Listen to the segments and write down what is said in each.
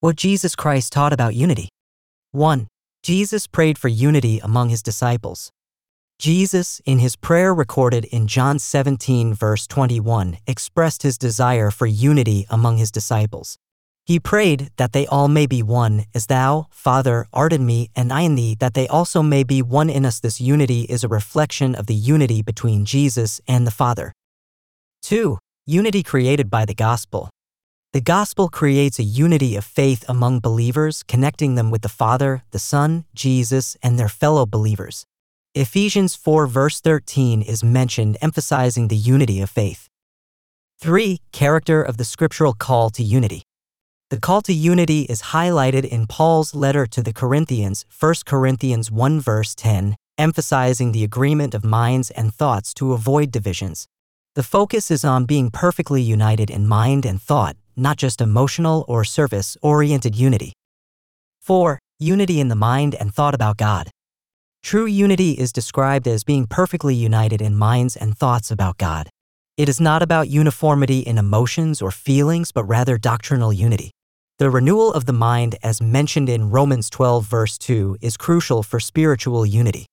What Jesus Christ taught about unity. 1. Jesus prayed for unity among his disciples. Jesus, in his prayer recorded in John 17 verse 21, expressed his desire for unity among his disciples. He prayed that they all may be one, as thou, Father, art in me, and I in thee, that they also may be one in us. This unity is a reflection of the unity between Jesus and the Father. 2. Unity created by the gospel. The gospel creates a unity of faith among believers, connecting them with the Father, the Son, Jesus, and their fellow believers. Ephesians 4 verse 13 is mentioned, emphasizing the unity of faith. 3. Character of the scriptural call to unity. The call to unity is highlighted in Paul's letter to the Corinthians, 1 Corinthians 1 verse 10, emphasizing the agreement of minds and thoughts to avoid divisions. The focus is on being perfectly united in mind and thought, not just emotional or service-oriented unity. 4. Unity in the mind and thought about God. True unity is described as being perfectly united in minds and thoughts about God. It is not about uniformity in emotions or feelings, but rather doctrinal unity. The renewal of the mind, as mentioned in Romans 12 verse 2, is crucial for spiritual unity.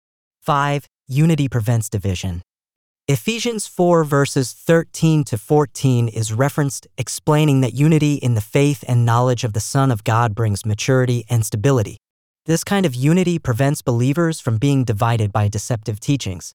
5. Unity prevents division. Ephesians 4 verses 13 to 14 is referenced, explaining that unity in the faith and knowledge of the Son of God brings maturity and stability. This kind of unity prevents believers from being divided by deceptive teachings.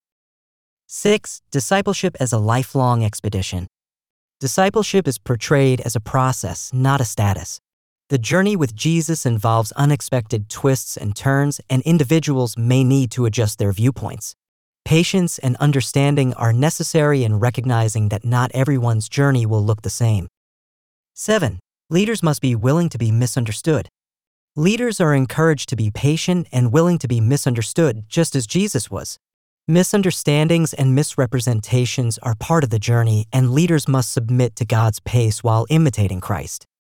6. Discipleship as a lifelong expedition. Discipleship is portrayed as a process, not a status. The journey with Jesus involves unexpected twists and turns, and individuals may need to adjust their viewpoints. Patience and understanding are necessary in recognizing that not everyone's journey will look the same. 7. Leaders must be willing to be misunderstood. Leaders are encouraged to be patient and willing to be misunderstood, just as Jesus was. Misunderstandings and misrepresentations are part of the journey, and leaders must submit to God's pace while imitating Christ.